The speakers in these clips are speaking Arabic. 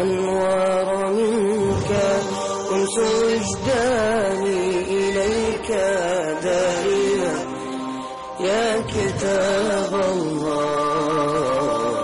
الأنوار منك، كنت وجداني إليك دائما يا كتاب الله.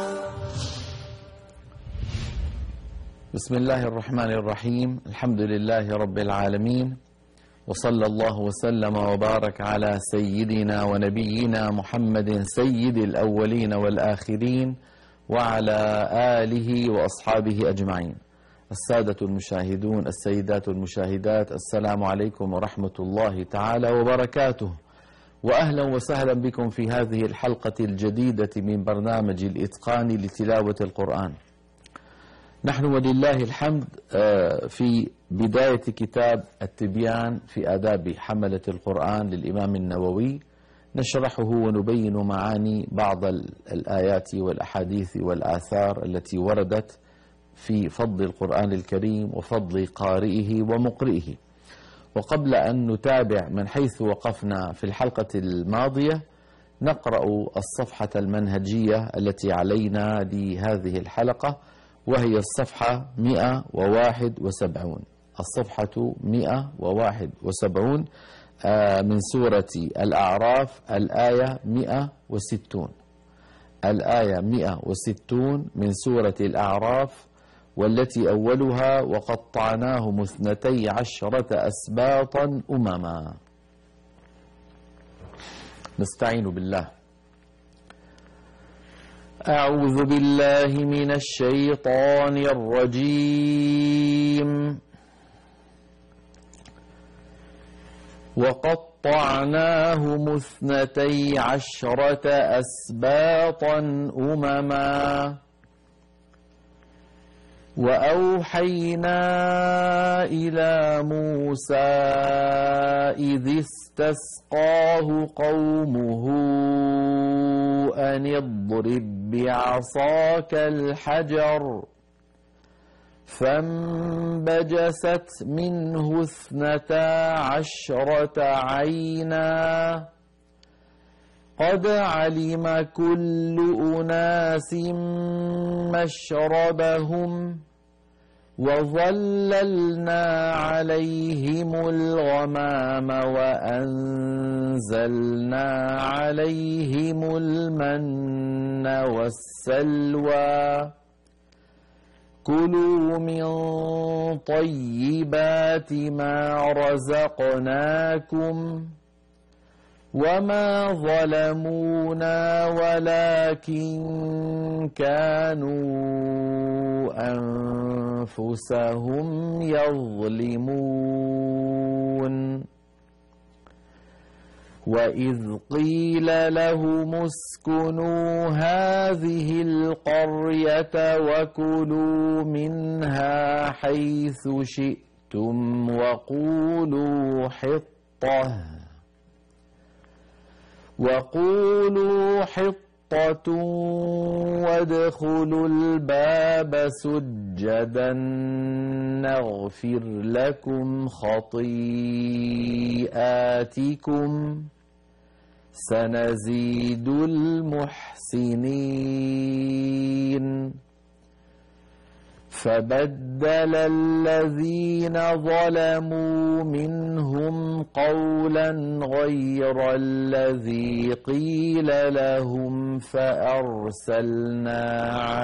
بسم الله الرحمن الرحيم. الحمد لله رب العالمين، وصلى الله وسلم وبارك على سيدنا ونبينا محمد سيد الأولين والآخرين وعلى آله وأصحابه أجمعين. السادة المشاهدون، السيدات المشاهدات، السلام عليكم ورحمة الله تعالى وبركاته، وأهلا وسهلا بكم في هذه الحلقة الجديدة من برنامج الإتقان لتلاوة القرآن. نحن ولله الحمد في بداية كتاب التبيان في آداب حملة القرآن للإمام النووي، نشرحه ونبين معاني بعض الآيات والأحاديث والآثار التي وردت في فضل القرآن الكريم وفضل قارئه ومقرئه. وقبل أن نتابع من حيث وقفنا في الحلقة الماضية، نقرأ الصفحة المنهجية التي علينا لهذه الحلقة، وهي الصفحة 171. الصفحة 171 من سورة الأعراف، الآية 160. الآية 160 من سورة الأعراف، والتي أولها: وقطعناهم 12 أسباطا أمما. نستعين بالله. أعوذ بالله من الشيطان الرجيم. وقطعناهم 12 أسباطا أمما وأوحينا إلى موسى إذ استسقاه قومه أن اضرب بعصاك الحجر، فانبجست منه 12 عينا قد علم كل أناس مشربهم وظللنا عليهم الغمام وأنزلنا عليهم المن والسلوى كلوا من طيبات ما رزقناكم وما ظلمونا ولكن كانوا أنفسهم يظلمون. وإذ قيل لهم اسكنوا هذه القرية وكلوا منها حيث شئتم وقولوا حطة وادخلوا الباب سجدا نغفر لكم خطيئاتكم سنزيد المحسنين. فبدل الذين ظلموا منهم قولا غير الذي قيل لهم فأرسلنا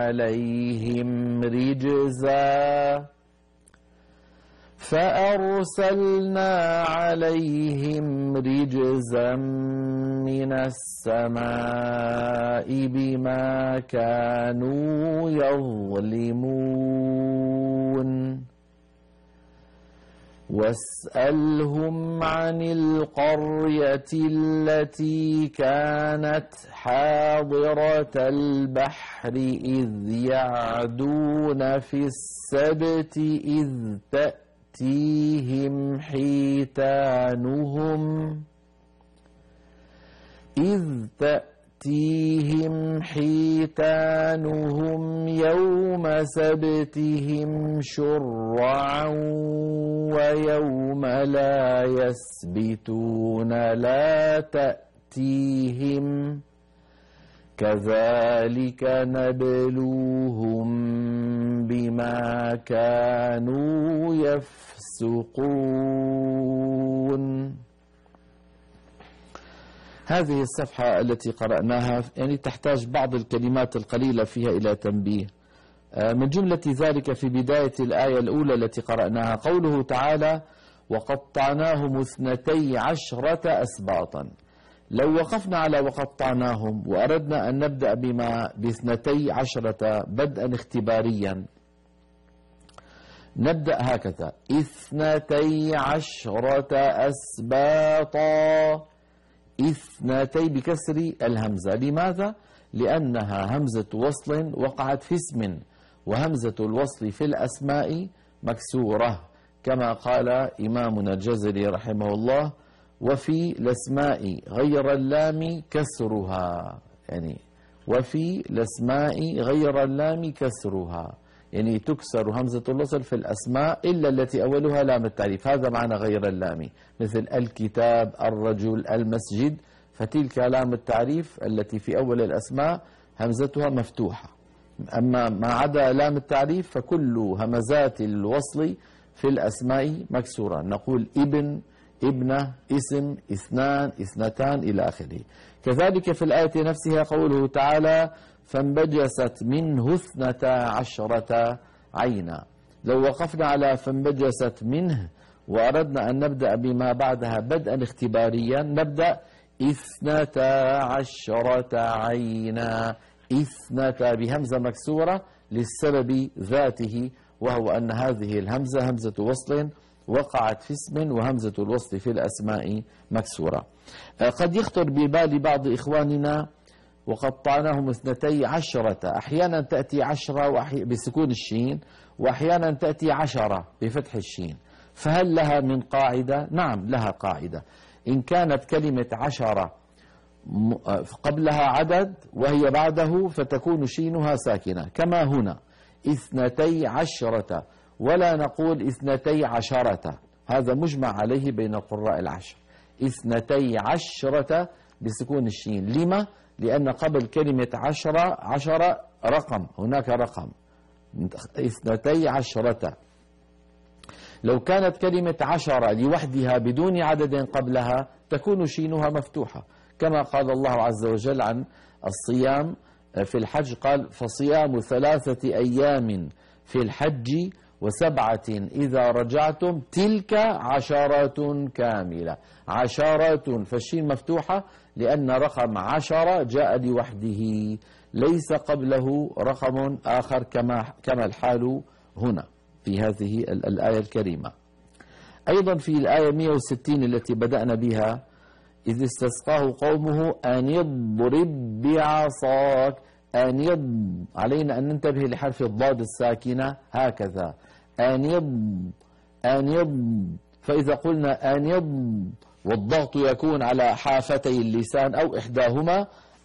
عليهم رجزا من السماء بما كانوا يظلمون. واسألهم عن القرية التي كانت حاضرة البحر إذ يعدون في السبت إذ تأتيهم حيتانهم يوم سبتهم شرعا ويوم لا يسبتون لا تأتيهم كذلك نبلوهم بما كانوا يفسقون. هذه الصفحة التي قرأناها يعني تحتاج بعض الكلمات القليلة فيها إلى تنبيه. من جملة ذلك في بداية الآية الأولى التي قرأناها قوله تعالى: وقطعناهم 12 أسباطا. لو وقفنا على وقطعناهم وأردنا أن نبدأ ب12 بدءا اختباريا، نبدأ هكذا: 12 أسباطا. 2 بكسر الهمزة. لماذا؟ لأنها همزة وصل وقعت في اسم، وهمزة الوصل في الأسماء مكسورة، كما قال إمامنا الجزري رحمه الله: وفي الأسماء غير اللام كسرها. يعني وفي الأسماء غير اللام كسرها، يعني تكسر همزة الوصل في الأسماء إلا التي أولها لام التعريف. هذا معنى غير اللام، مثل الكتاب، الرجل، المسجد، فتلك لام التعريف التي في أول الأسماء همزتها مفتوحة. أما ما عدا لام التعريف فكل همزات الوصل في الأسماء مكسورة. نقول ابن، ابنة، اسم، 2، 2 إلى آخره. كذلك في الآية نفسها قوله تعالى: فانبجست منه 12 عينا. لو وقفنا على فانبجست منه وأردنا أن نبدأ بما بعدها بدءا اختباريا، نبدأ 12 عينا. 2 بهمزة مكسورة للسبب ذاته، وهو أن هذه الهمزة همزة وصل وقعت في اسم، وهمزة الوصل في الأسماء مكسورة. قد يخطر ببال بعض إخواننا وقطعناهم 12، أحيانا تأتي 10 بسكون الشين، وأحيانا تأتي 10 بفتح الشين. فهل لها من قاعدة؟ نعم لها قاعدة. إن كانت كلمة 10 قبلها عدد وهي بعده فتكون شينها ساكنة، كما هنا 12، ولا نقول 12، هذا مجمع عليه بين القراء 10. 12 بسكون الشين. لما؟ لأن قبل كلمة 10 رقم، هناك رقم 12. لو كانت كلمة 10 لوحدها بدون عدد قبلها تكون شينها مفتوحة، كما قال الله عز وجل عن الصيام في الحج، قال: فصيام 3 أيام في الحج و7 إذا رجعتم تلك 10 كاملة. 10 فالشين مفتوحة لأن رقم 10 جاء لوحده، ليس قبله رقم آخر كما الحال هنا في هذه الآية الكريمة. أيضا في الآية 160 التي بدأنا بها: إذ استسقاه قومه أن اضرب بعصاك. علينا أن ننتبه لحرف الضاد الساكنة هكذا، فإذا قلنا أن والضغط يكون على حافتي اللسان أو إحداهما،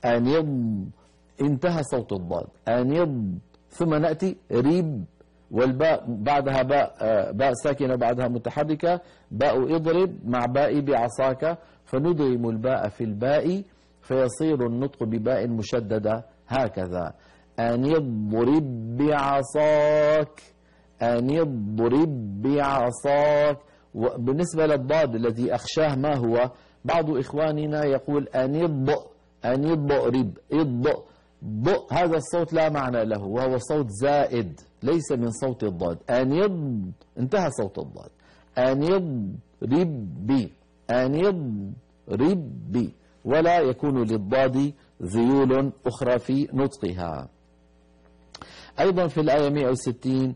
انتهى صوت الضاد. ثم نأتي ريب، والباء بعدها باء ساكنة بعدها متحركة، باء اضرب مع باء بعصاك، فندغم الباء في الباء فيصير النطق بباء مشددة هكذا: أن يضرب بعصاك، أن يضرب بعصاك. بالنسبة للضاد الذي أخشاه ما هو؟ بعض إخواننا يقول أن يضرب، هذا الصوت لا معنى له، وهو صوت زائد ليس من صوت الضاد. انتهى صوت الضاد. أن يضرب بي، ولا يكون للضاد ذيول أخرى في نطقها. أيضا في الآية 160: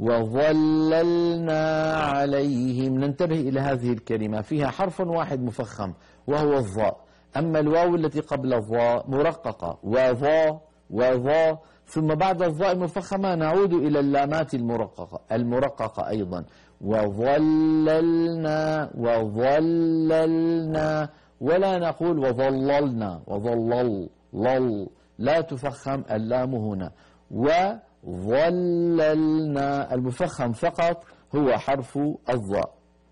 وظللنا عليهم. ننتبه إلى هذه الكلمة، فيها حرف واحد مفخم وهو الظاء، أما الواو التي قبل الظاء مرققة، وظا، ثم بعد الظاء المفخمة نعود إلى اللامات المرققة أيضا. وظللنا، ولا نقول وظللنا، لا تفخم اللام هنا. وظللنا المفخم فقط هو حرف الظاء.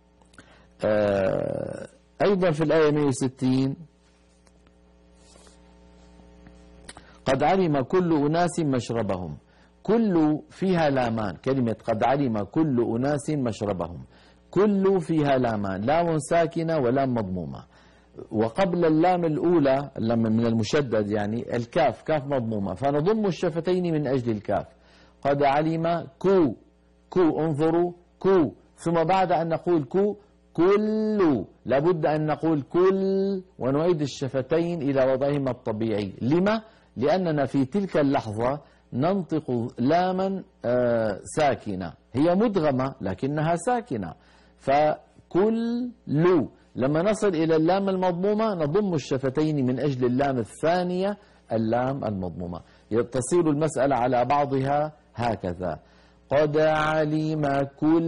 أيضا في الآية 160: قد علم كل أناس مشربهم. كل فيها لامان، كلمة قد علم كل أناس مشربهم، كل فيها لامان، لام ساكنة ولام مضمومة. وقبل اللام الأولى، اللام من المشدد يعني، الكاف كاف مضمومة، فنضم الشفتين من أجل الكاف. قد علم كو، كو انظروا كو، ثم بعد أن نقول كو كل، لابد أن نقول كل ونعيد الشفتين إلى وضعهما الطبيعي. لما؟ لأننا في تلك اللحظة ننطق لاما ساكنة، هي مدغمة لكنها ساكنة، فكل لما نصل إلى اللام المضمومة نضم الشفتين من أجل اللام الثانية اللام المضمومة. تصير المسألة على بعضها هكذا: قد علم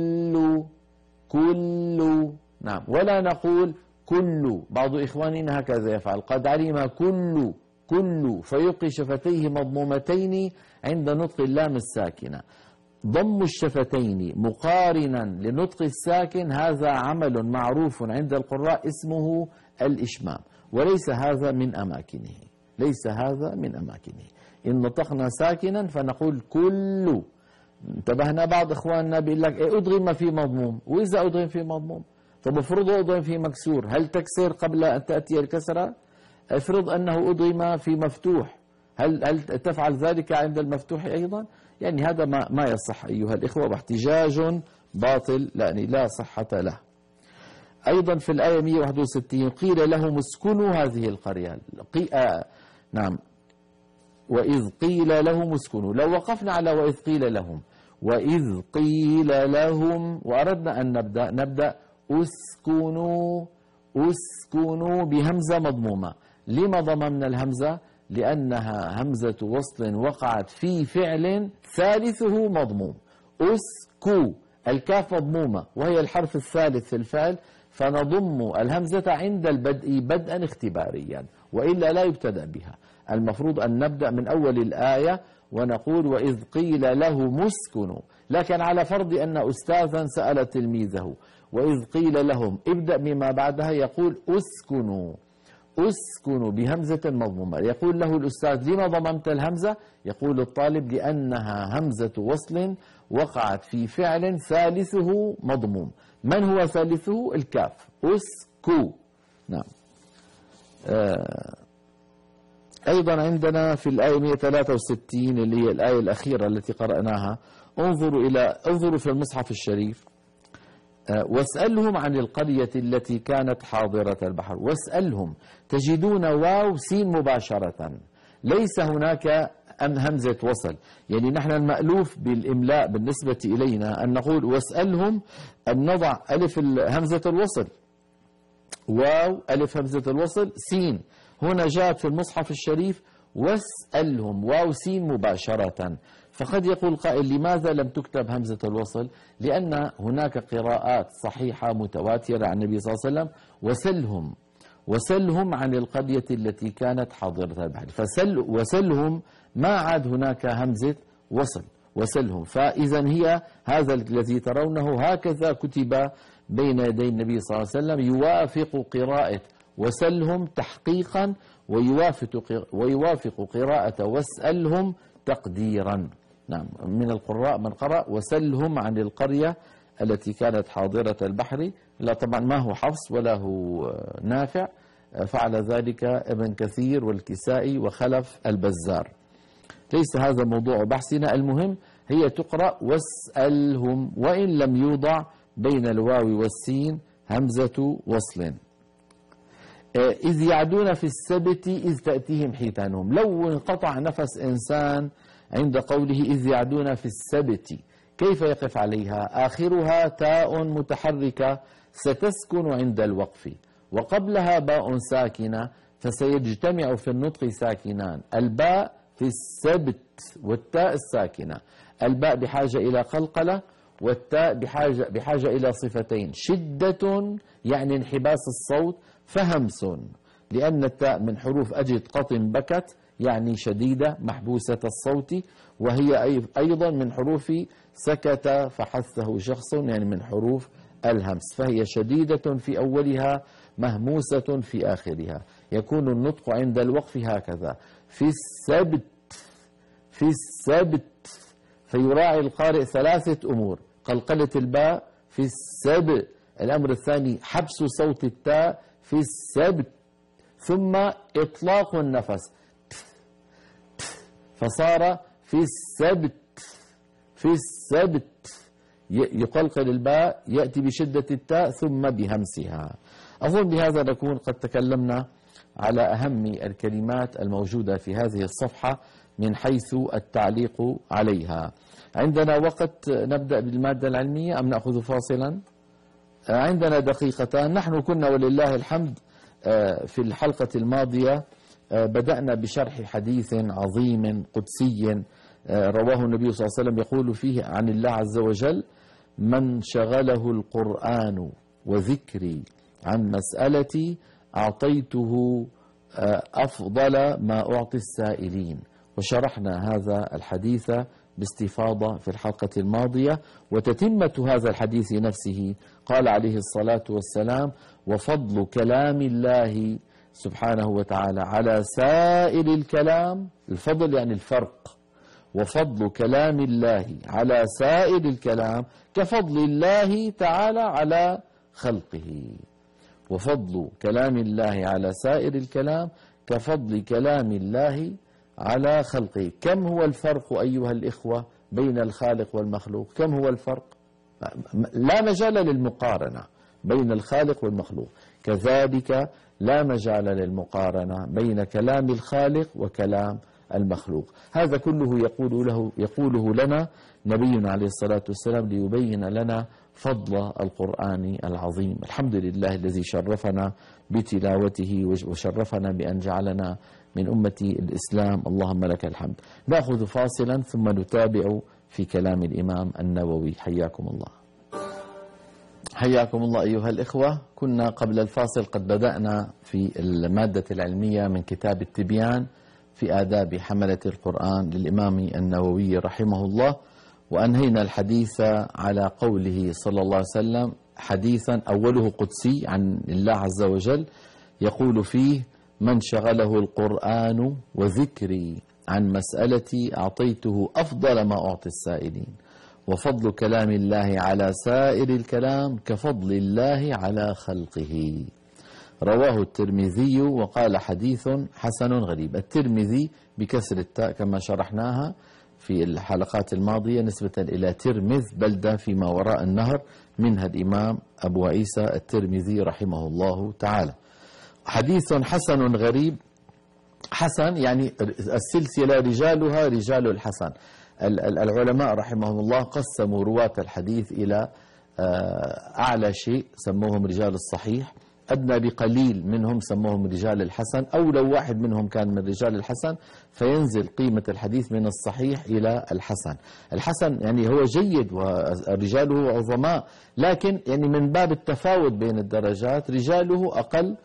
كل، نعم، ولا نقول كل. بعض إخواننا هكذا يفعل، قد علم كل فيلقي شفتيه مضمومتين عند نطق اللام الساكنة. ضم الشفتين مقارنا لنطق الساكن هذا عمل معروف عند القراء اسمه الإشمام، وليس هذا من أماكنه، ليس هذا من أماكنه. إن نطقنا ساكنا فنقول كل. انتبهنا، بعض إخواننا بيقول لك أدغم في مضموم، وإذا أدغم في مضموم طب افرض أدغم في مكسور، هل تكسر قبل أن تأتي الكسرة؟ افرض أنه أدغم في مفتوح، هل تفعل ذلك عند المفتوح أيضا؟ يعني هذا ما يصح أيها الإخوة، واحتجاج باطل يعني لا صحة له. أيضا في الآية 161 قيل لهم اسكنوا هذه القرية، نعم، وإذ قيل لهم اسكنوا. لو وقفنا على وإذ قيل لهم، وإذ قيل لهم وأردنا أن نبدأ اسكنوا بهمزة مضمومة. لما ضممنا الهمزة؟ لأنها همزة وصل وقعت في فعل ثالثه مضموم. اسكو، الكاف مضمومة وهي الحرف الثالث في الفعل، فنضم الهمزة عند البدء بدءا اختباريا، وإلا لا يبتدأ بها. المفروض أن نبدأ من أول الآية ونقول وإذ قيل له اسكنوا، لكن على فرض أن أستاذا سأل تلميذه وإذ قيل لهم ابدأ بما بعدها، يقول اسكنوا بهمزة مضمومة. يقول له الأستاذ لما ضممت الهمزة؟ يقول الطالب لأنها همزة وصل وقعت في فعل ثالثه مضموم. من هو ثالثه؟ الكاف، اسكو، نعم. أيضا عندنا في الآية 163 اللي هي الآية الأخيرة التي قرأناها، انظروا في المصحف الشريف، واسألهم عن القرية التي كانت حاضرة البحر. واسألهم تجدون واو سين مباشرة، ليس هناك همزة وصل. يعني نحن المألوف بالإملاء بالنسبة إلينا أن نقول واسألهم، أن نضع ألف همزة الوصل، واو ألف همزة الوصل سين. هنا جاءت في المصحف الشريف واسألهم واو سين مباشرة. فقد يقول قائل لماذا لم تكتب همزة الوصل؟ لأن هناك قراءات صحيحة متواترة عن النبي صلى الله عليه وسلم، وسلهم عن القرية التي كانت حاضرة البحر، وسلهم ما عاد هناك همزة وصل، وسلهم. فإذا هي هذا الذي ترونه هكذا كتب بين يدي النبي صلى الله عليه وسلم، يوافق قراءة وسلهم تحقيقا، ويوافق قراءة واسألهم تقديرا. نعم، من القراء من قرأ وسلهم عن القرية التي كانت حاضرة البحر. لا طبعا ما هو حفص ولا هو نافع، فعل ذلك ابن كثير والكسائي وخلف البزار. ليس هذا موضوع بحثنا، المهم هي تقرأ واسألهم، وإن لم يوضع بين الواو والسين همزة وصل. إذ يعدون في السبت إذ تأتيهم حيتانهم. لو انقطع نفس إنسان عند قوله إذ يعدون في السبت، كيف يقف عليها؟ آخرها تاء متحركة ستسكن عند الوقف، وقبلها باء ساكنة، فسيجتمع في النطق ساكنان، الباء في السبت والتاء الساكنة. الباء بحاجة إلى قلقلة، والتاء بحاجة إلى صفتين: شدة يعني انحباس الصوت، فهمس لأن التاء من حروف أجد قطن بكت يعني شديدة محبوسة الصوت، وهي أيضا من حروف سكت فحثه شخص يعني من حروف الهمس، فهي شديدة في أولها مهموسة في آخرها. يكون النطق عند الوقف هكذا: في السبت، في السبت. فيراعي القارئ 3 أمور: قلقلة الباء في السبت، الأمر الثاني حبس صوت التاء في السبت، ثم إطلاق النفس فصار في السبت، في السبت، يقلقل الباء، يأتي بشدة التاء ثم بهمسها. أظن بهذا نكون قد تكلمنا على أهم الكلمات الموجودة في هذه الصفحة من حيث التعليق عليها. عندنا وقت نبدأ بالمادة العلمية أم نأخذ فاصلا؟ عندنا دقيقتان. نحن كنا ولله الحمد في الحلقة الماضية بدأنا بشرح حديث عظيم قدسي رواه النبي صلى الله عليه وسلم يقول فيه عن الله عز وجل: من شغله القرآن وذكري عن مسألتي أعطيته أفضل ما أعطي السائلين. وشرحنا هذا الحديث باستفاضة في الحلقة الماضية. وتتمة هذا الحديث نفسه قال عليه الصلاة والسلام: وفضل كلام الله سبحانه وتعالى على سائر الكلام، الفضل يعني الفرق، وفضل كلام الله على سائر الكلام كفضل الله تعالى على خلقه. وفضل كلام الله على سائر الكلام كفضل كلام الله على خلقه. كم هو الفرق أيها الإخوة بين الخالق والمخلوق؟ كم هو الفرق؟ لا مجال للمقارنة بين الخالق والمخلوق، كذلك لا مجال للمقارنة بين كلام الخالق وكلام المخلوق. هذا كله يقوله لنا نبينا عليه الصلاة والسلام ليبين لنا فضل القرآن العظيم. الحمد لله الذي شرفنا بتلاوته وشرفنا بأن جعلنا من أمة الإسلام، اللهم لك الحمد. نأخذ فاصلا ثم نتابع في كلام الإمام النووي. حياكم الله. حياكم الله أيها الإخوة. كنا قبل الفاصل قد بدأنا في المادة العلمية من كتاب التبيان في آداب حملة القرآن للإمام النووي رحمه الله، وأنهينا الحديث على قوله صلى الله عليه وسلم حديثا أوله قدسي عن الله عز وجل يقول فيه: من شغله القرآن وذكري عن مسألتي أعطيته أفضل ما أعطي السائلين، وفضل كلام الله على سائر الكلام كفضل الله على خلقه. رواه الترمذي وقال حديث حسن غريب. الترمذي بكسر التاء كما شرحناها في الحلقات الماضية نسبة إلى ترمذ بلدة فيما وراء النهر، منها الإمام أبو عيسى الترمذي رحمه الله تعالى. حديث حسن غريب. حسن يعني السلسلة رجالها رجال الحسن. العلماء رحمهم الله قسموا رواة الحديث إلى أعلى شيء سموهم رجال الصحيح، أدنى بقليل منهم سموهم رجال الحسن، أو لو واحد منهم كان من رجال الحسن فينزل قيمة الحديث من الصحيح إلى الحسن. الحسن يعني هو جيد ورجاله عظماء، لكن يعني من باب التفاوت بين الدرجات رجاله أقل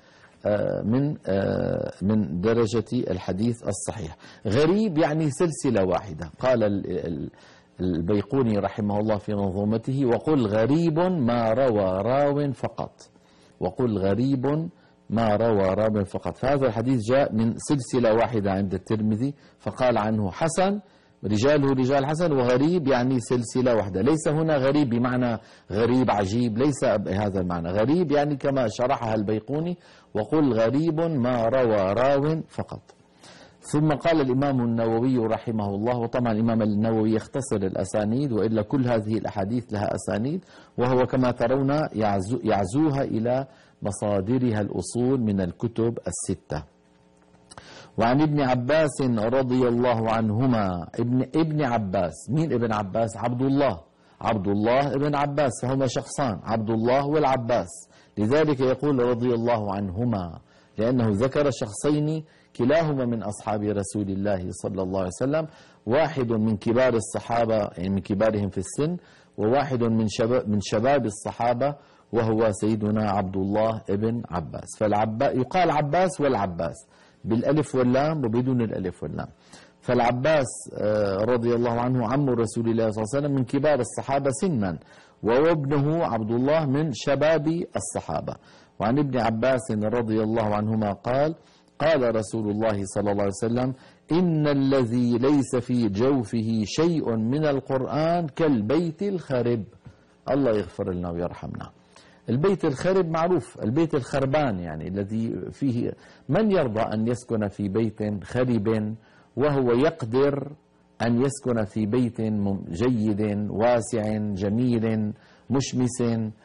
من درجة الحديث الصحيح. غريب يعني سلسلة واحدة. قال البيقوني رحمه الله في منظومته: وقل غريب ما روى راو فقط. وقل غريب ما روى راو فقط. فهذا الحديث جاء من سلسلة واحدة عند الترمذي فقال عنه حسن، رجاله رجال حسن، وغريب يعني سلسلة واحدة. ليس هنا غريب بمعنى غريب عجيب، ليس بهذا المعنى. غريب يعني كما شرحها البيقوني: وقل غريب ما روى راو فقط. ثم قال الإمام النووي رحمه الله، وطبعا الإمام النووي يختصر الأسانيد وإلا كل هذه الأحاديث لها أسانيد، وهو كما ترون يعزوها إلى مصادرها الأصول من الكتب الستة. وعن ابن عباس رضي الله عنهما. ابن عباس، مين ابن عباس؟ عبد الله ابن عباس، فهما شخصان، عبد الله والعباس، لذلك يقول رضي الله عنهما لأنه ذكر شخصين كلاهما من أصحاب رسول الله صلى الله عليه وسلم، واحد من كبار الصحابة يعني من كبارهم في السن، وواحد من شباب الصحابة وهو سيدنا عبد الله ابن عباس. يقال عباس والعباس بالألف واللام وبدون الألف واللام. فالعباس رضي الله عنه عم رسول الله صلى الله عليه وسلم من كبار الصحابة سنا، وابنه عبد الله من شباب الصحابة. وعن ابن عباس رضي الله عنهما قال: قال رسول الله صلى الله عليه وسلم: إن الذي ليس في جوفه شيء من القرآن كالبيت الخرب. الله يغفر لنا ويرحمنا. البيت الخرب معروف، البيت الخربان يعني الذي فيه، من يرضى أن يسكن في بيت خرب وهو يقدر أن يسكن في بيت جيد واسع جميل مشمس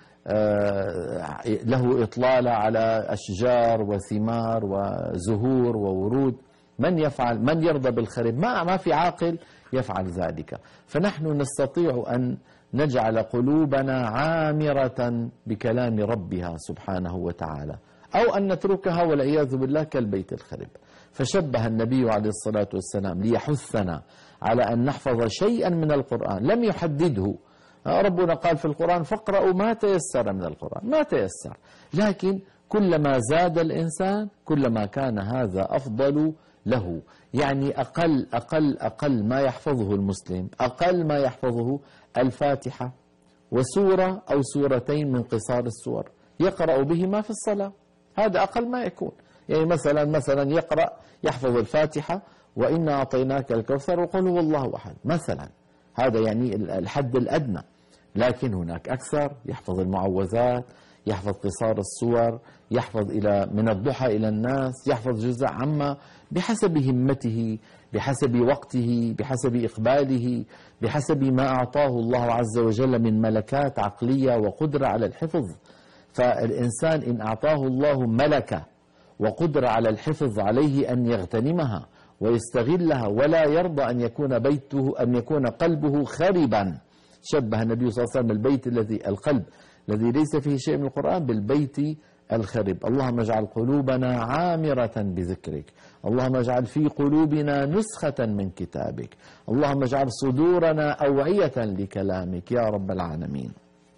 له إطلالة على أشجار وثمار وزهور وورود؟ من يرضى بالخرب؟ ما في عاقل يفعل ذلك. فنحن نستطيع أن نجعل قلوبنا عامرة بكلام ربها سبحانه وتعالى، أو أن نتركها والعياذ بالله كالبيت الخرب. فشبه النبي عليه الصلاة والسلام ليحثنا على أن نحفظ شيئا من القرآن، لم يحدده. ربنا قال في القرآن فاقرأوا ما تيسر من القرآن، ما تيسر، لكن كلما زاد الإنسان كلما كان هذا أفضل له. يعني أقل ما يحفظه المسلم، أقل ما يحفظه الفاتحة وسورة أو سورتين من قصار السور يقرأ بهما في الصلاة، هذا أقل ما يكون. يعني مثلا يحفظ الفاتحة وإنا أعطيناك الكوثر وقل هو الله أحد مثلا، هذا يعني الحد الأدنى. لكن هناك أكثر، يحفظ المعوذات، يحفظ قصار السور، يحفظ من الضحى إلى الناس، يحفظ جزء عما بحسب همته، بحسب وقته، بحسب إقباله، بحسب ما أعطاه الله عز وجل من ملكات عقلية وقدرة على الحفظ. فالإنسان إن أعطاه الله ملكة وقدرة على الحفظ عليه أن يغتنمها ويستغلها، ولا يرضى أن يكون قلبه خربا. شبه النبي صلى الله عليه وسلم القلب الذي ليس فيه شيء من القرآن بالبيت الخرب. اللهم اجعل قلوبنا عامرة بذكرك، اللهم اجعل في قلوبنا نسخة من كتابك، اللهم اجعل صدورنا أوعية لكلامك يا رب العالمين.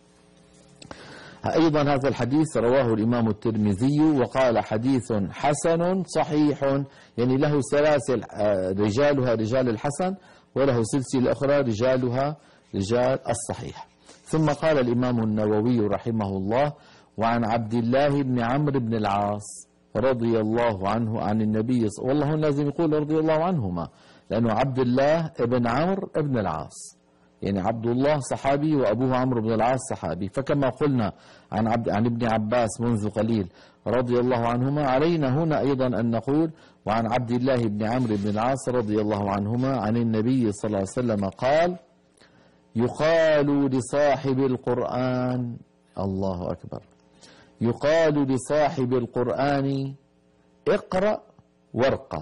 أيضا هذا الحديث رواه الإمام الترمذي وقال حديث حسن صحيح، يعني له سلاسل رجالها رجال الحسن، وله سلسلة أخرى رجالها رجال الصحيح. ثم قال الإمام النووي رحمه الله: وعن عبد الله بن عمرو بن العاص رضي الله عنه عن النبي، والله لازم يقول رضي الله عنهما، لأنه عبد الله بن عمرو بن العاص، يعني عبد الله صحابي وأبوه عمرو بن العاص صحابي. فكما قلنا عن ابن عباس منذ قليل رضي الله عنهما، علينا هنا أيضا أن نقول وعن عبد الله بن عمرو بن العاص رضي الله عنهما عن النبي صلى الله عليه وسلم قال: يقال لصاحب القرآن، الله أكبر، يقال لصاحب القرآن: اقرأ وارقى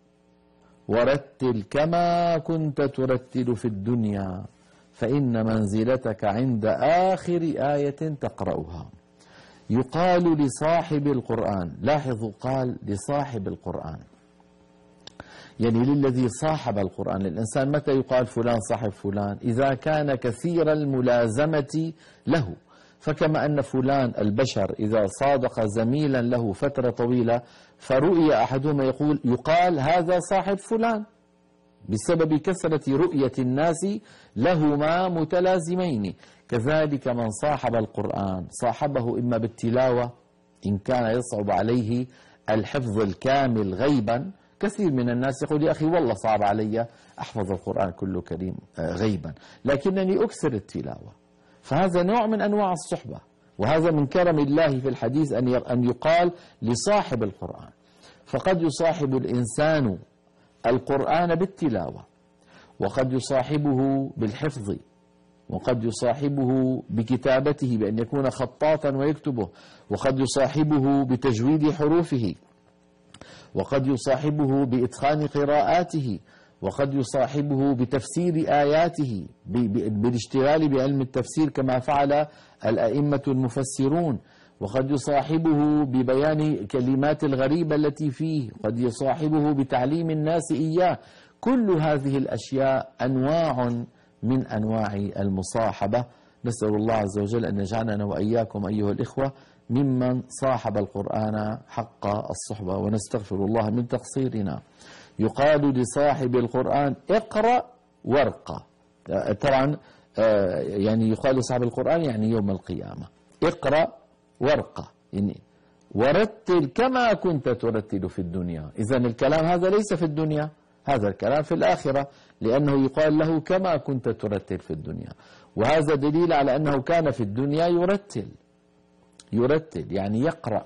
ورتل كما كنت ترتل في الدنيا، فإن منزلتك عند آخر آية تقرأها. يقال لصاحب القرآن، لاحظوا قال لصاحب القرآن، يعني للذي صاحب القرآن. الإنسان متى يقال فلان صاحب فلان؟ إذا كان كثير الملازمة له. فكما أن فلان البشر إذا صادق زميلا له فترة طويلة فرؤية أحدهما يقال هذا صاحب فلان، بسبب كثرة رؤية الناس لهما متلازمين. كذلك من صاحب القرآن صاحبه إما بالتلاوة إن كان يصعب عليه الحفظ الكامل غيبا. كثير من الناس يقول: يا أخي والله صعب علي أحفظ القرآن كله كريم غيبا، لكنني أكثر التلاوة. فهذا نوع من أنواع الصحبة، وهذا من كرم الله في الحديث أن يقال لصاحب القرآن. فقد يصاحب الإنسان القرآن بالتلاوة، وقد يصاحبه بالحفظ، وقد يصاحبه بكتابته بأن يكون خطاطا ويكتبه، وقد يصاحبه بتجويد حروفه، وقد يصاحبه بإتقان قراءاته، وقد يصاحبه بتفسير آياته بالاشتغال بعلم التفسير كما فعل الأئمة المفسرون، وقد يصاحبه ببيان كلمات الغريبة التي فيه، قد يصاحبه بتعليم الناس إياه. كل هذه الأشياء أنواع من أنواع المصاحبة. نسأل الله عز وجل أن يجعلنا وإياكم أيها الإخوة ممن صاحب القرآن حق الصحبة، ونستغفر الله من تقصيرنا. يقال لصاحب القرآن: اقرأ وارقى. طبعا يعني يقال لصاحب القرآن يعني يوم القيامة. اقرأ وارقى، يعني ورتل كما كنت ترتل في الدنيا. إذن الكلام هذا ليس في الدنيا، هذا الكلام في الآخرة، لأنه يقال له كما كنت ترتل في الدنيا. وهذا دليل على أنه كان في الدنيا يرتل يعني يقرأ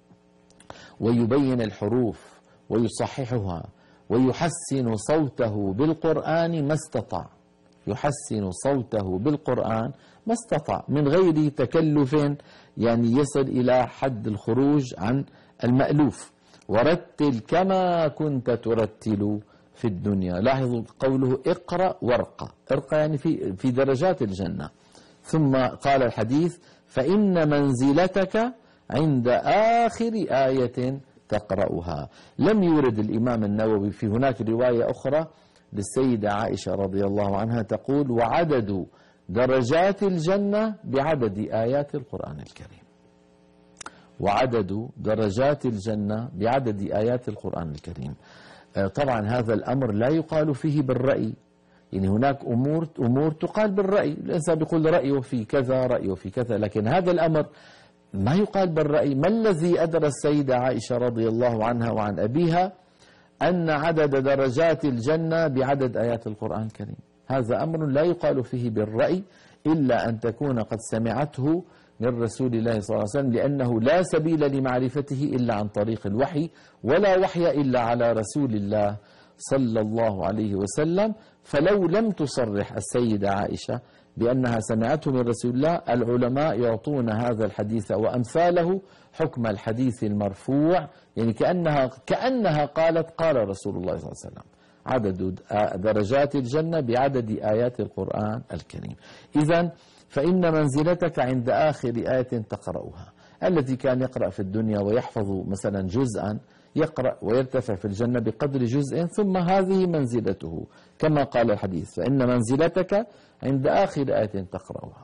ويبين الحروف ويصححها ويحسن صوته بالقرآن ما استطاع، يحسن صوته بالقرآن ما استطاع من غير تكلف يعني يصل إلى حد الخروج عن المألوف. ورتل كما كنت ترتل في الدنيا. لاحظوا قوله اقرأ وارقى، ارقى يعني في درجات الجنة. ثم قال الحديث فإن منزلتك عند آخر آية تقرأها. لم يورد الإمام النووي في هناك رواية أخرى للسيدة عائشة رضي الله عنها تقول وعدد درجات الجنة بعدد آيات القرآن الكريم. وعدد درجات الجنة بعدد آيات القرآن الكريم. طبعا هذا الأمر لا يقال فيه بالرأي، يعني هناك أمور تقال بالرأي، الإنسان يقول رأيه في كذا رأيه في كذا، لكن هذا الأمر ما يقال بالرأي. ما الذي أدرى السيدة عائشة رضي الله عنها وعن أبيها أن عدد درجات الجنة بعدد آيات القرآن الكريم؟ هذا أمر لا يقال فيه بالرأي إلا أن تكون قد سمعته من رسول الله صلى الله عليه وسلم، لأنه لا سبيل لمعرفته إلا عن طريق الوحي، ولا وحي إلا على رسول الله صلى الله عليه وسلم. فلو لم تصرح السيدة عائشة بأنها سمعته من رسول الله، العلماء يعطون هذا الحديث وأمثاله حكم الحديث المرفوع، يعني كأنها قالت قال رسول الله صلى الله عليه وسلم. عدد درجات الجنة بعدد آيات القرآن الكريم. إذن فإن منزلتك عند آخر آية تقرأها. الذي كان يقرأ في الدنيا ويحفظ مثلا جزءا يقرأ ويرتفع في الجنة بقدر جزء، ثم هذه منزلته كما قال الحديث فإن منزلتك عند آخر آية تقرأها.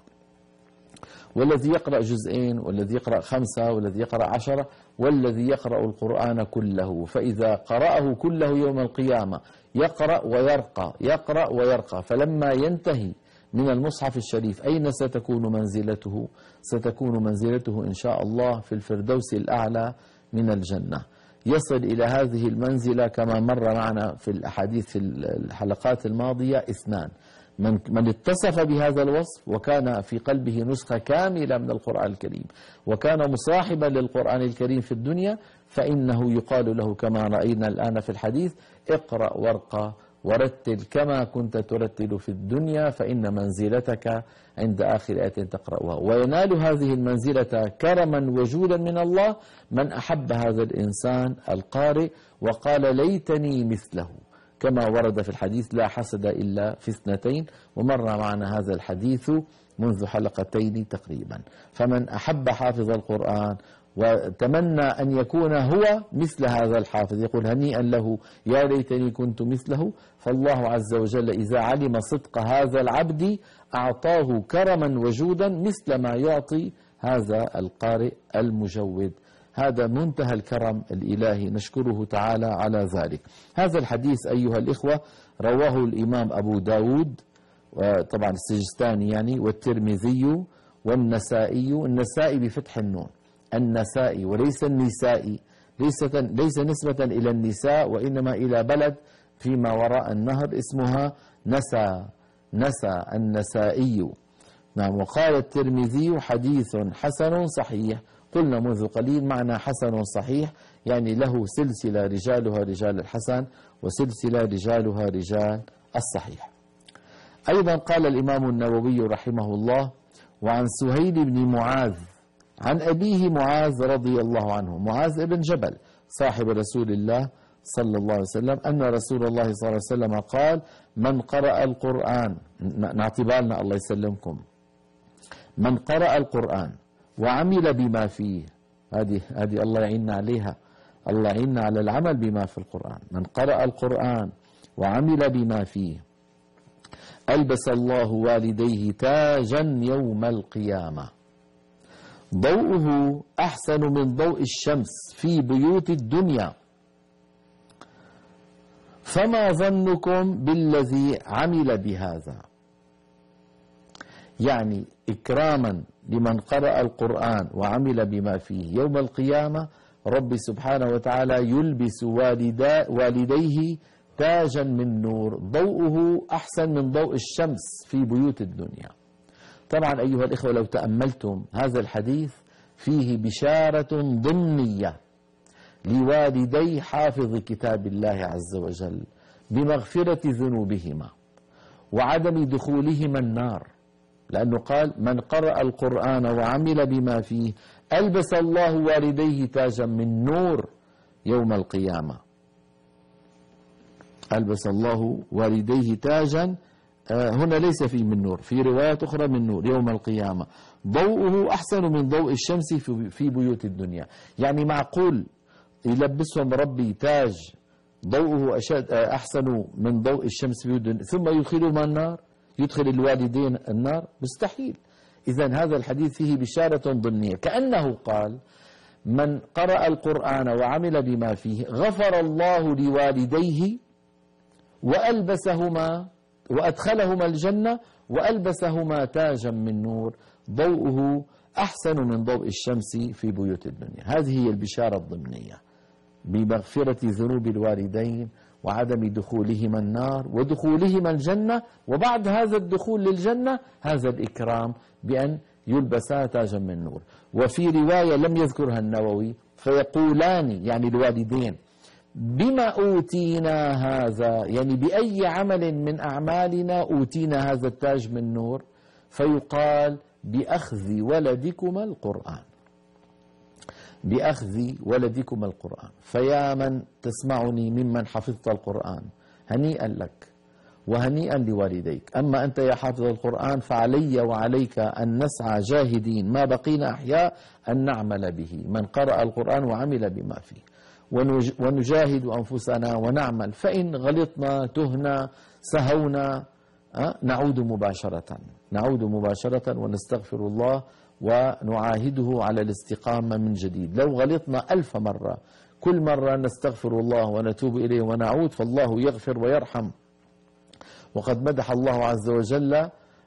والذي يقرأ جزئين، والذي يقرأ 5، والذي يقرأ 10، والذي يقرأ القرآن كله، فإذا قرأه كله يوم القيامة يقرأ ويرقى يقرأ ويرقى، فلما ينتهي من المصحف الشريف أين ستكون منزلته؟ ستكون منزلته إن شاء الله في الفردوس الأعلى من الجنة. يصل إلى هذه المنزلة كما مر معنا في الأحاديث في الحلقات الماضية 2: من اتصف بهذا الوصف وكان في قلبه نسخة كاملة من القرآن الكريم وكان مصاحبا للقرآن الكريم في الدنيا، فإنه يقال له كما رأينا الآن في الحديث اقرأ وارقى ورتل كما كنت ترتل في الدنيا فإن منزلتك عند آخر آية تقرأها. وينال هذه المنزلة كرما وجودا من الله من أحب هذا الإنسان القارئ وقال ليتني مثله، كما ورد في الحديث لا حسد إلا في 2، ومر معنا هذا الحديث منذ حلقتين تقريبا. فمن أحب حافظ القرآن وتمنى أن يكون هو مثل هذا الحافظ يقول هنيئا له يا ليتني كنت مثله، فالله عز وجل إذا علم صدق هذا العبد أعطاه كرما وجودا مثل ما يعطي هذا القارئ المجود. هذا منتهى الكرم الإلهي، نشكره تعالى على ذلك. هذا الحديث أيها الإخوة رواه الإمام أبو داود، وطبعا السجستاني يعني، والترمذي والنسائي، النسائي بفتح النون، النسائي وليس النسائي، ليس نسبة إلى النساء وإنما إلى بلد فيما وراء النهر اسمها نسى النسائي. نعم. وقال الترمذي حديث حسن صحيح. قلنا منذ قليل معنى حسن صحيح يعني له سلسلة رجالها رجال الحسن وسلسلة رجالها رجال الصحيح. أيضا قال الإمام النووي رحمه الله وعن سهيل بن معاذ عن أبيه معاذ رضي الله عنه، معاذ بن جبل صاحب رسول الله صلى الله عليه وسلم، أن رسول الله صلى الله عليه وسلم قال من قرأ القرآن، نعطي بالنا الله يسلمكم، من قرأ القرآن وعمل بما فيه، هذه الله يعيننا عليها، الله يعيننا على العمل بما في القرآن. من قرأ القرآن وعمل بما فيه ألبس الله والديه تاجا يوم القيامة ضوءه أحسن من ضوء الشمس في بيوت الدنيا، فما ظنكم بالذي عمل بهذا؟ يعني إكراما لمن قرأ القرآن وعمل بما فيه يوم القيامة رب سبحانه وتعالى يلبس والديه تاجا من نور ضوءه أحسن من ضوء الشمس في بيوت الدنيا. طبعا أيها الإخوة لو تأملتم هذا الحديث فيه بشارة ضمنية لوالدي حافظ كتاب الله عز وجل بمغفرة ذنوبهما وعدم دخولهما النار، لأنه قال من قرأ القرآن وعمل بما فيه ألبس الله والديه تاجا من نور يوم القيامة. ألبس الله والديه تاجا، هنا ليس فيه من نور، في روايات أخرى من نور يوم القيامة ضوءه أحسن من ضوء الشمس في بيوت الدنيا. يعني معقول يلبسهم ربي تاج ضوءه أحسن من ضوء الشمس في بيوت الدنيا ثم يدخلهم النار، يدخل الوالدين النار؟ مستحيل. إذن هذا الحديث فيه بشارة ضمنية، كأنه قال من قرأ القرآن وعمل بما فيه غفر الله لوالديه وألبسهما وأدخلهما الجنة وألبسهما تاجا من نور ضوءه أحسن من ضوء الشمس في بيوت الدنيا. هذه هي البشارة الضمنية بمغفرة ذنوب الوالدين وعدم دخولهما النار ودخولهما الجنة، وبعد هذا الدخول للجنة هذا الإكرام بأن يلبسا تاجا من نور. وفي رواية لم يذكرها النووي فيقولان يعني الوالدين بما أوتينا هذا، يعني بأي عمل من أعمالنا أوتينا هذا التاج من نور؟ فيقال بأخذ ولدكما القرآن، بأخذ ولدكما القرآن. فيا من تسمعني ممن حفظت القرآن هنيئا لك وهنيئا لوالديك. أما أنت يا حافظ القرآن فعلي وعليك أن نسعى جاهدين ما بقينا أحياء أن نعمل به، من قرأ القرآن وعمل بما فيه، ونجاهد أنفسنا ونعمل، فإن غلطنا تهنا سهونا نعود مباشرة ونستغفر الله ونعاهده على الاستقامة من جديد. لو غلطنا 1000 مرة كل مرة نستغفر الله ونتوب إليه ونعود، فالله يغفر ويرحم. وقد مدح الله عز وجل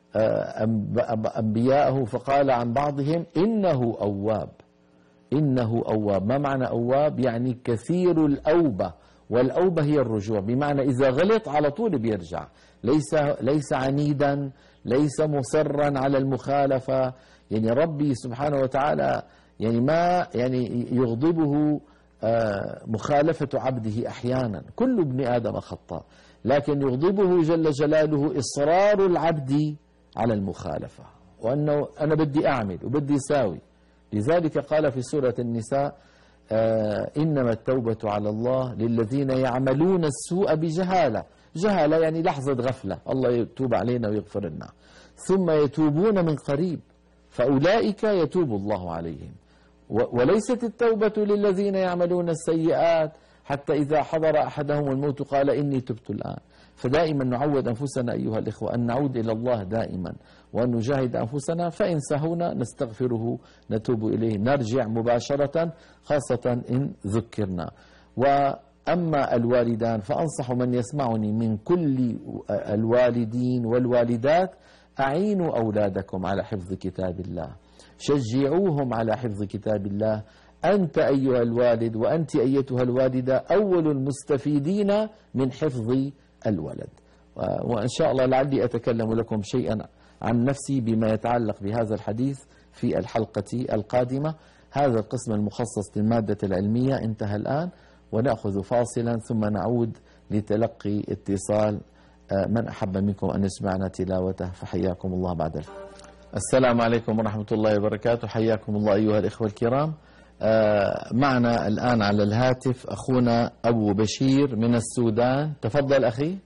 أنبياءه فقال عن بعضهم إنه أواب. إنه أواب، ما معنى أواب؟ يعني كثير الأوبة، والأوبة هي الرجوع، بمعنى إذا غلط على طول بيرجع، ليس عنيدا، ليس مصرا على المخالفة. يعني ربي سبحانه وتعالى يعني ما يعني يغضبه مخالفة عبده أحيانا، كل ابن آدم خطاء، لكن يغضبه جل جلاله إصرار العبد على المخالفة، وأنه أنا بدي أعمل وبدي أساوي. لذلك قال في سورة النساء إنما التوبة على الله للذين يعملون السوء بجهالة. جهالة يعني لحظة غفلة، الله يتوب علينا ويغفر لنا، ثم يتوبون من قريب فأولئك يتوب الله عليهم. وليست التوبة للذين يعملون السيئات حتى إذا حضر أحدهم الموت قال إني تبت الآن. فدائما نعود أنفسنا أيها الإخوة أن نعود إلى الله دائما وأن نجاهد أنفسنا، فإن سهونا نستغفره نتوب إليه نرجع مباشرة، خاصة إن ذكرنا. وأما الوالدان فأنصح من يسمعني من كل الوالدين والوالدات أعينوا أولادكم على حفظ كتاب الله، شجعوهم على حفظ كتاب الله. أنت أيها الوالد وأنت أيتها الوالدة أول المستفيدين من حفظ الولد. وإن شاء الله لعلي أتكلم لكم شيئا عن نفسي بما يتعلق بهذا الحديث في الحلقة القادمة. هذا القسم المخصص للمادة العلمية انتهى الآن، ونأخذ فاصلا ثم نعود لتلقي اتصال من أحب منكم أن يسمعنا تلاوته، فحياكم الله بعد السلام عليكم ورحمة الله وبركاته. حياكم الله أيها الإخوة الكرام. معنا الآن على الهاتف أخونا أبو بشير من السودان. تفضل أخي.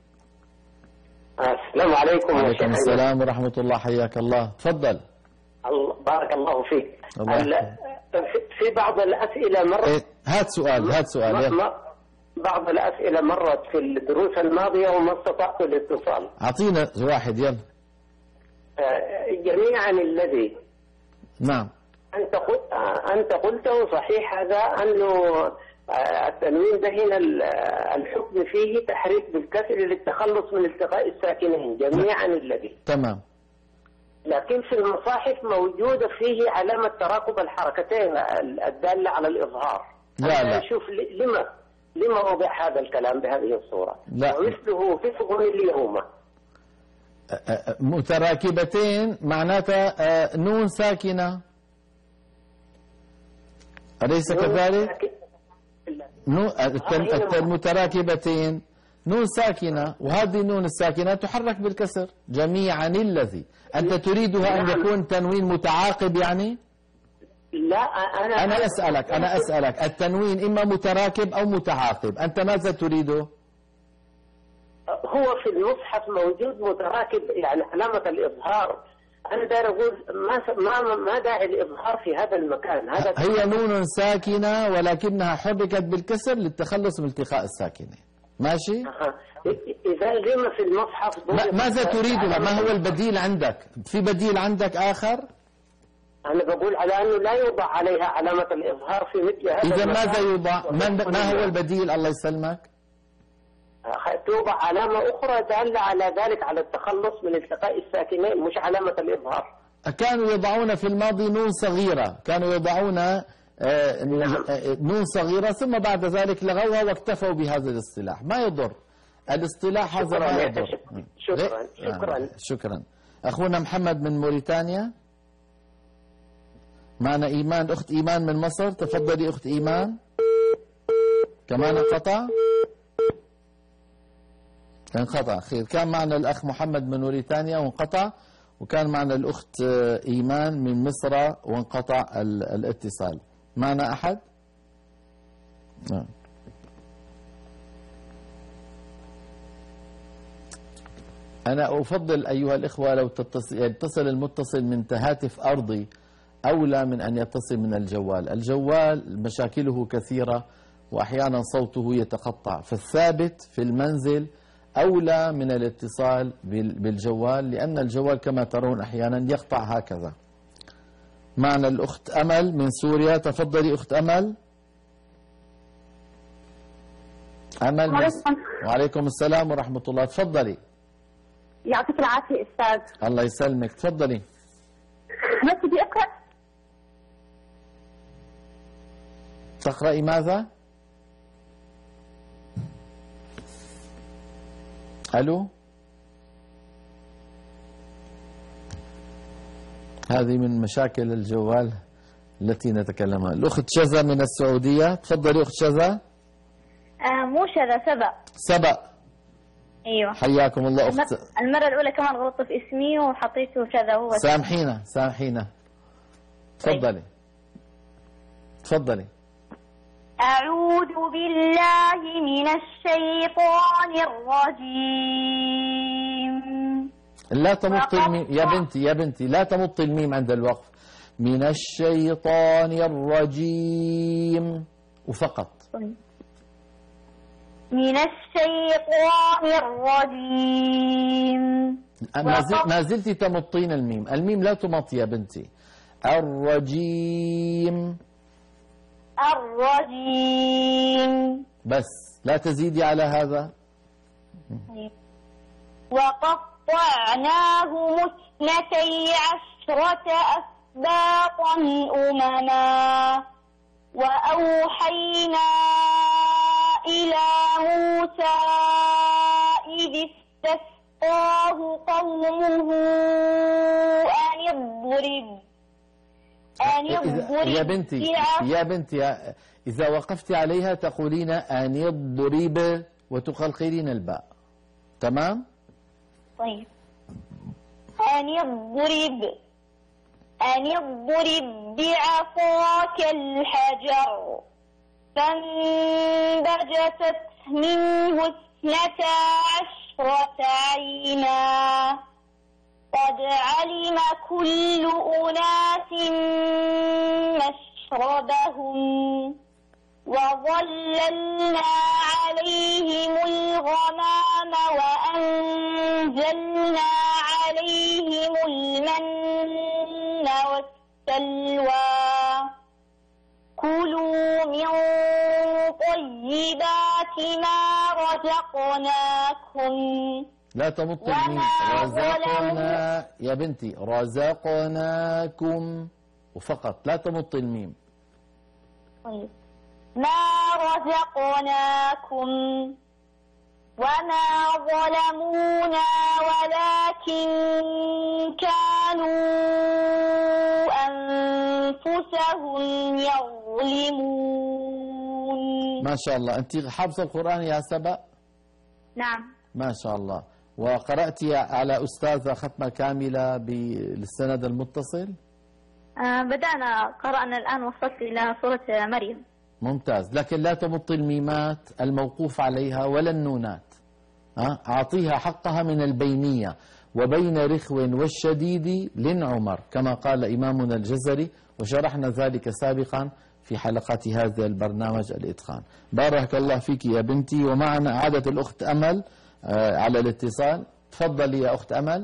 السلام عليكم. وعليكم السلام ورحمة الله، حياك الله. تفضل. بارك الله فيك. الله. في بعض الأسئلة مرت هات سؤال بعض الأسئلة مرت في الدروس الماضية وما استطعت الاتصال. أعطينا واحد يلا. جميعا الذي نعم أنت قلته صحيح، هذا أنه التنوين ده هنا الحكم فيه تحريك بالكسر للتخلص من التقاء الساكنين. جميعا الذي تمام، لكن في المصاحف موجودة فيه علامة تراكب الحركتين الدالة على الإظهار. لا شوف لما وضع هذا الكلام بهذه الصورة؟ لا. ومثله فسق اليوم. متراكبتين معناتها نون ساكنة، أليس كذلك؟ المتراكبتين نون ساكنة، وهذه النون الساكنة تحرك بالكسر. جميعا الذي أنت تريدها أن يكون تنوين متعاقب يعني؟ لا، أنا أسألك التنوين إما متراكب أو متعاقب، أنت ماذا تريده؟ هو في المصحف موجود متراكب يعني علامة الإظهار. أنا داير أقول ما داعي الإظهار في هذا المكان. هذا هي نون ساكنة ولكنها حركت بالكسر للتخلص من التقاء الساكنة. ماشي؟ إذا لما في المصحف ماذا تريدها؟ ما هو البديل عندك؟ في بديل عندك آخر؟ أنا بقول على أنه لا يوضع عليها علامة الإظهار في مثل هذا. إذا ماذا يوضع؟ ما هو البديل الله يسلمك؟ توضع علامة أخرى دالة على ذلك، على التخلص من التقاء الساكنين، مش علامة الإظهار. كانوا يضعون في الماضي نون صغيرة، كانوا يضعون نون صغيرة، ثم بعد ذلك لغوها واكتفوا بهذا الاصطلاح. ما يضر الاصطلاح هذا، ما يضر. شكرا. أخونا محمد من موريتانيا، معنا إيمان، أخت إيمان من مصر. تفضلي أخت إيمان. كمان انقطع. خير، كان معنا الأخ محمد من موريتانيا وانقطع، وكان معنا الأخت إيمان من مصر وانقطع الاتصال. معنا أحد؟ أنا أفضل أيها الإخوة لو يتصل المتصل من هاتف أرضي أولى من أن يتصل من الجوال. الجوال مشاكله كثيرة وأحيانا صوته يتقطع، فالثابت في المنزل أولى من الاتصال بالجوال، لأن الجوال كما ترون أحيانا يقطع هكذا. معنا الأخت أمل من سوريا. تفضلي أخت أمل. وعليكم السلام ورحمة الله. تفضلي. يعطيك العافية أستاذ. الله يسلمك. تفضلي. بس بدي أقرأ. تقرأي ماذا؟ ألو، هذه من مشاكل الجوال التي نتكلمها. الأخت شذا من السعودية. تفضلي أخت شذا. مو شذا، سبأ. ايوه، حياكم الله أخت. المرة الأولى كمان غلطت في اسمي وحطيته شذا هو. سامحينا. تفضلي. أعوذ بالله من الشيطان الرجيم. لا تمط الميم يا بنتي لا تمط الميم عند الوقف. من الشيطان الرجيم وفقط. من الشيطان الرجيم. ما زلت تمطين الميم لا تمط يا بنتي. الرجيم بس، لا تزيدي على هذا. وقطعناهم 12 أسباطا أمما وأوحينا إلى موسى إذ استسقاه قومه أن اضرب يا بنتي إذا وقفت عليها تقولين أن يضرب وتقلقلين الباء. تمام؟ طيب. أن يضرب بعصاك الحجر فانبجست منه 12 عينا قد علم كل أناس مشربهم وظللنا عليهم الغمام وأنزلنا عليهم المن والسلوى كلوا من طيبات ما رزقناكم. لا تمط الميم. رزقنا يا بنتي، رزقناكم وفقط، لا تمط الميم. طيب. ما رزقناكم وما ظلمونا ولكن كانوا أنفسهم يظلمون. ما شاء الله. أنت حافظة القرآن يا سبأ؟ نعم. ما شاء الله. وقرأتي على أستاذة ختمة كاملة بالسند المتصل؟ قرأنا الآن، وصلت إلى سورة مريم. ممتاز. لكن لا تمط الميمات الموقوف عليها ولا النونات. أعطيها حقها من البينية. وبين رخو والشديد لنعمر، كما قال إمامنا الجزري، وشرحنا ذلك سابقا في حلقات هذا البرنامج الإتقان. بارك الله فيك يا بنتي. ومعنا عادة الأخت أمل على الاتصال. تفضلي يا أخت أمل.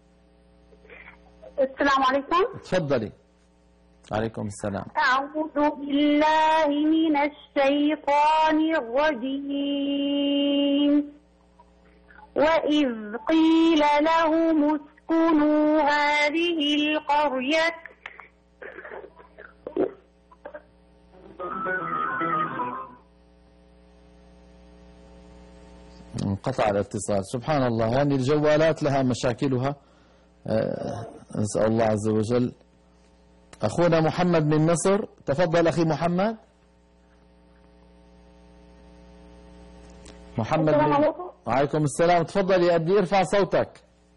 السلام عليكم. تفضلي. عليكم السلام. أعوذ بالله من الشيطان الرجيم. وإذ قيل لهم اسكنوا هذه القرية انقطع الاتصال. سبحان الله، يعني الجوالات لها مشاكلها. نسأل الله عز وجل. أخونا محمد من مصر، تفضل أخي محمد. محمد. السلام عليكم. وعليكم السلام. تفضل يا أبدي، ارفع صوتك.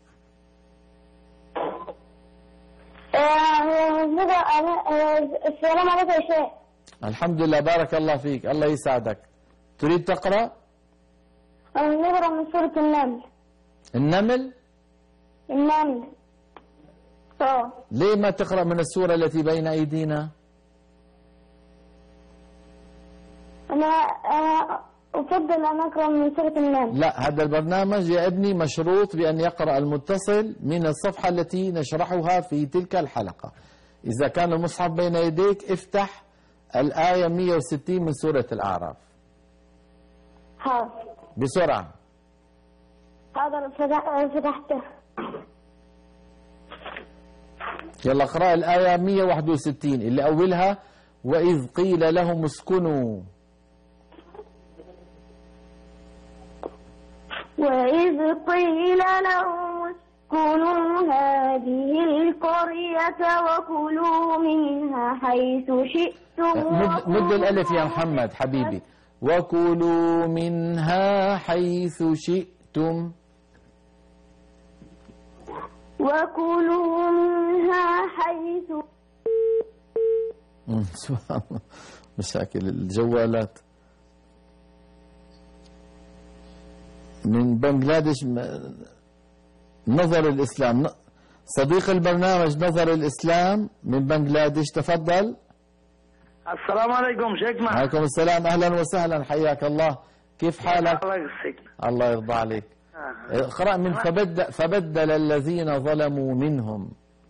السلام عليكم يا شيخ. الحمد لله، بارك الله فيك، الله يسعدك. تريد تقرأ؟ نقرأ من سورة النمل. النمل؟ النمل. ليه ما تقرأ من السورة التي بين أيدينا؟ أنا أفضل أن أقرأ من سورة النمل. لا، هذا البرنامج يا ابني مشروط بأن يقرأ المتصل من الصفحة التي نشرحها في تلك الحلقة. إذا كان المصحف بين يديك افتح الآية 160 من سورة الأعراف. حاضر. بسرعة. حاضر، فتحته. يلا اقرأ الآية 161 اللي أولها وإذ قيل لهم اسكنوا. وإذ قيل لهم اسكنوا هذه القرية وكلوا منها حيث شئتم. مد الألف يا محمد حبيبي. وكلوا منها حيث شئتم. وكلوا منها حيث. سبحان الله، مشاكل الجوالات. من بنغلاديش نظر الإسلام، صديق البرنامج نظر الإسلام من بنغلاديش، تفضل. السلام عليكم شيخنا. وعليكم السلام، أهلا وسهلا، حياك الله. كيف حالك؟ الله يسعدك. الله يرضى عليك. اقرأ من فبدل الذين ظلموا منهم،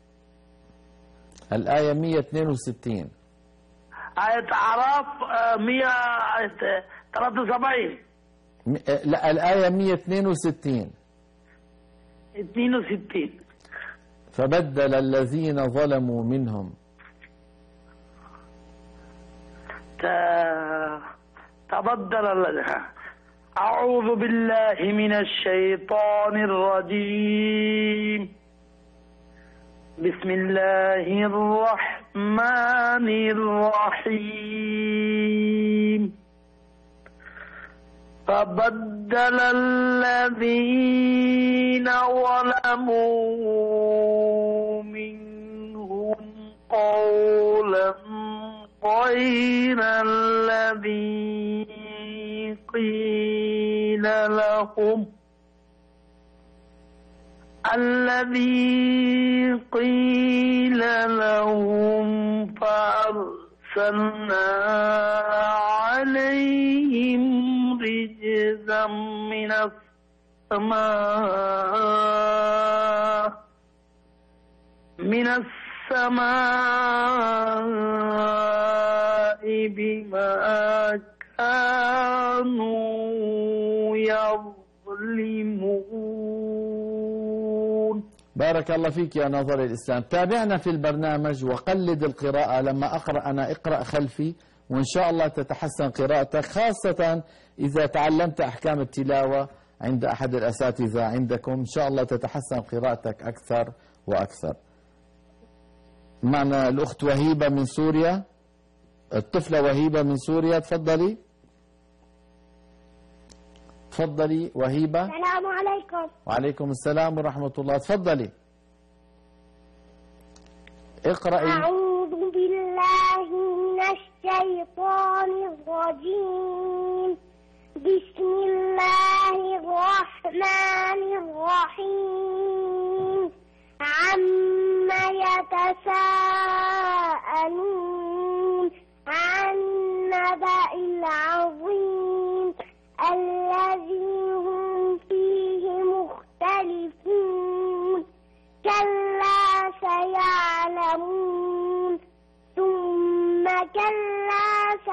الآية 162. آية أعراف 173. لا، الآية 162. 62. فبدل الذين ظلموا منهم. تبدل. أعوذ بالله من الشيطان الرجيم. بسم الله الرحمن الرحيم. فبدل الذين ظلموا منهم قولا غير الذي قيل لهم فأرسلنا عليهم رجزا من السماء بما كانوا يظلمون. بارك الله فيك يا ناظر الإسلام. تابعنا في البرنامج وقلد القراءة. لما أقرأ أنا اقرأ خلفي وإن شاء الله تتحسن قراءتك، خاصة إذا تعلمت أحكام التلاوة عند أحد الأساتذة عندكم، إن شاء الله تتحسن قراءتك أكثر وأكثر. معنا الأخت وهيبة من سوريا، الطفلة وهيبة من سوريا، تفضلي. تفضلي وهيبة. السلام عليكم. وعليكم السلام ورحمة الله، تفضلي اقرأي. أعوذ بالله من الشيطان الرجيم. بسم الله الرحمن الرحيم. عما يتساءلون عن النبأ العظيم الذي هم فيه مختلفون. كلا سيعلمون ثم كلا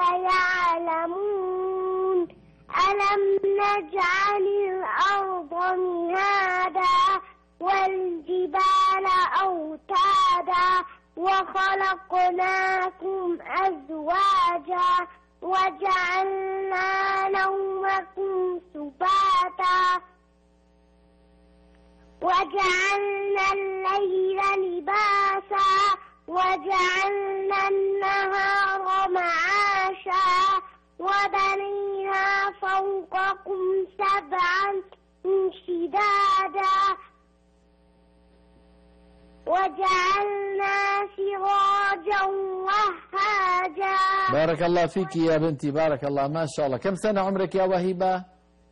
سيعلمون. ألم نجعل الأرض مهادا والجبال أوتادا وخلقناكم أزواجا وجعلنا نومكم سباتا وجعلنا الليل لباسا وجعلنا النهار معاشا وبنينا فوقكم سبعا شدادا وجعلنا سراجا وهاجا. بارك الله فيك يا بنتي، بارك الله، ما شاء الله. كم سنة عمرك يا وهيبة؟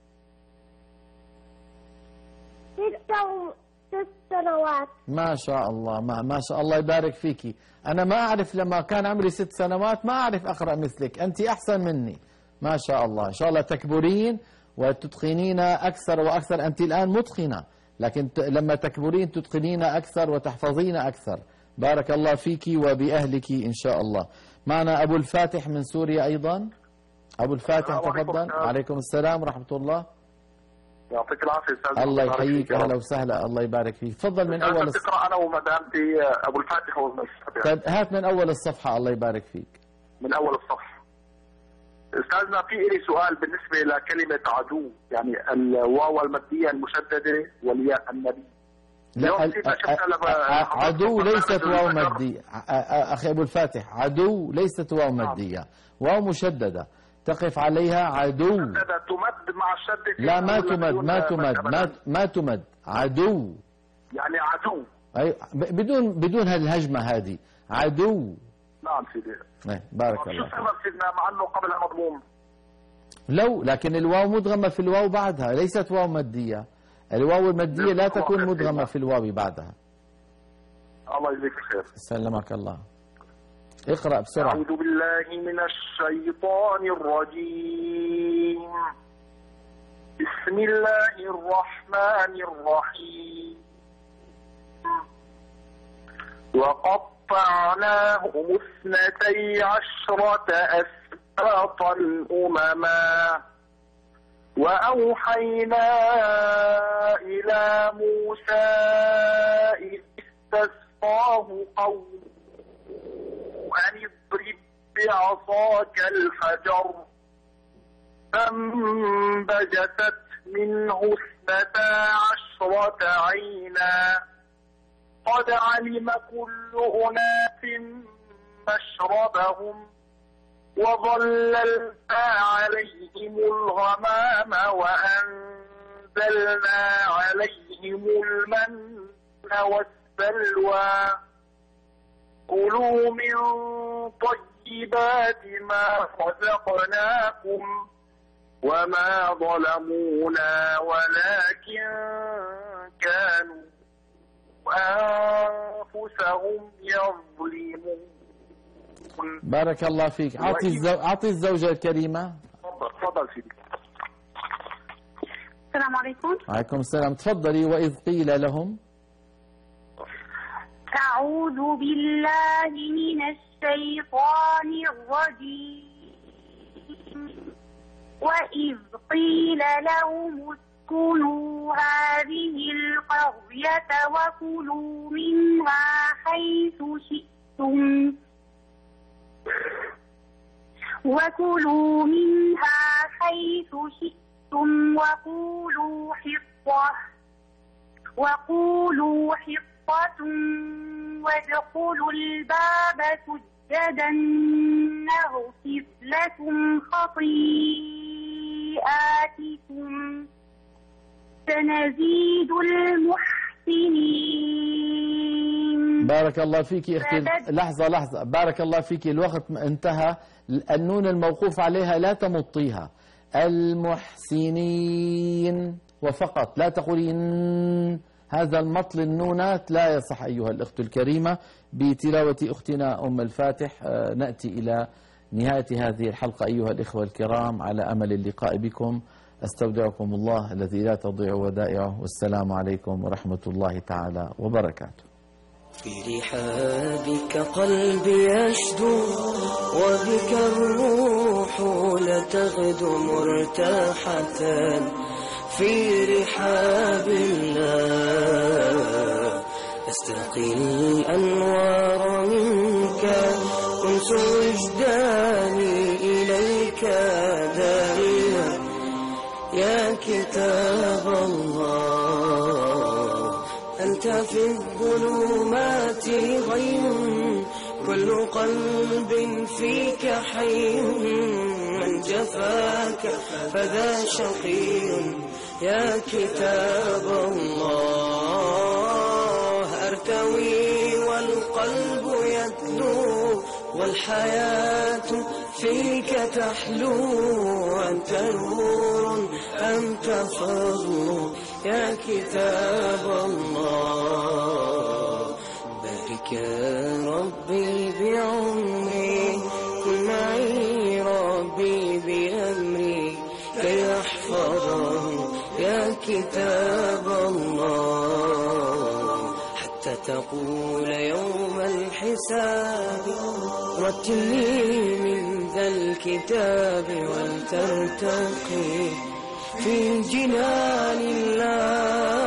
6 سنوات. ما شاء الله، ما شاء الله، يبارك فيكي. أنا ما أعرف، لما كان عمري 6 سنوات ما أعرف أقرأ مثلك، أنت أحسن مني ما شاء الله. إن شاء الله تكبرين وتتقنين أكثر وأكثر. أنت الآن متقنة، لكن لما تكبرين تتقنين أكثر وتحفظين أكثر. بارك الله فيك وبأهلك إن شاء الله. معنا أبو الفاتح من سوريا أيضا. أبو الفاتح تفضل. عليكم السلام ورحمة الله. يعطيك العافية أستاذ. الله يحييك، أهلا وسهلا، الله يبارك فيك. تفضل من أول تقرأ أنا ومدامتي أبو الفاتح طيب هات من أول الصفحة، الله يبارك فيك. من أول الصفحة. أستاذنا في لي سؤال بالنسبة لكلمة عدو، يعني الواو المادية المشددة والياء النبي. لا عدو ليست واو مادية أخي أبو الفاتح، عدو ليست واو مادية، واو مشددة تقف عليها عدو. مشددة تمد مع الشدة. لا ما تمد، ما تمد، عدو يعني عدو. أي بدون هالهجمة هذه، عدو. نعم سيدي. بارك الله. شو السبب سيدنا مع انه قبلها مضموم؟ لو لكن الواو مدغمة في الواو بعدها، ليست واو مادية. الواو المادية لا تكون مدغمة في الواو بعدها. الله يجزيك الخير. سلمك الله. اقرأ بسرعة. أعوذ بالله من الشيطان الرجيم. بسم الله الرحمن الرحيم. وقطعناهم 12 أسباطا أمما وأوحينا إلى موسى إذ استسقاه قومه أن اضرب بعصاك الحجر فانبجست منه 12 عينا قد علم كل أناس مشربهم وظللنا عليهم الغمام وأنزلنا عليهم المن والسلوى كلوا من طيبات ما رزقناكم وما ظلمونا ولكن كانوا أنفسهم يظلمون. بارك الله فيك. أعطي الزوجة الكريمة. تفضل سيدي. السلام عليكم. وعليكم السلام. تفضلي. وإذ قيل لهم. أعوذ بالله من الشيطان الرجيم. وإذ قيل لهم اسكنوا هذه القرية وكلوا منها حيث شئتم وكلوا منها حيث شئتم وقولوا حطة وادخلوا الباب سجدا نغفر لكم خطيئاتكم سنزيد المحسنين. بارك الله فيك أختي. لحظة بارك الله فيك، الوقت انتهى. النون الموقوف عليها لا تمطيها، المحسنين وفقط، لا تقولين هذا المط للنونات لا يصح. أيها الأخت الكريمة، بتلاوة أختنا أم الفاتح نأتي إلى نهاية هذه الحلقة. أيها الإخوة الكرام، على أمل اللقاء بكم، أستودعكم الله الذي لا تضيع ودائعه، والسلام عليكم ورحمة الله تعالى وبركاته. في رحابك قلبي يشدو وبك الروح لتغدو مرتاحة، في رحاب الله أستقي الأنوار منك، كنت وجداني إليك دائما يا كتاب الله. أنت في الظلمات غيم، كل قلب فيك حي، من جفاك فذا شقي يا كتاب الله. أرتوي والقلب يتلو والحياة فيك تحلو، أنت نور أنت فضل يا كتاب الله. بارك يا ربي بعمري، كن معي ربي بأمري، كي أحفظه يا كتاب الله. حتى تقول يوم الحساب رتل لي من ذا الكتاب، ولترتقي في جنان الله.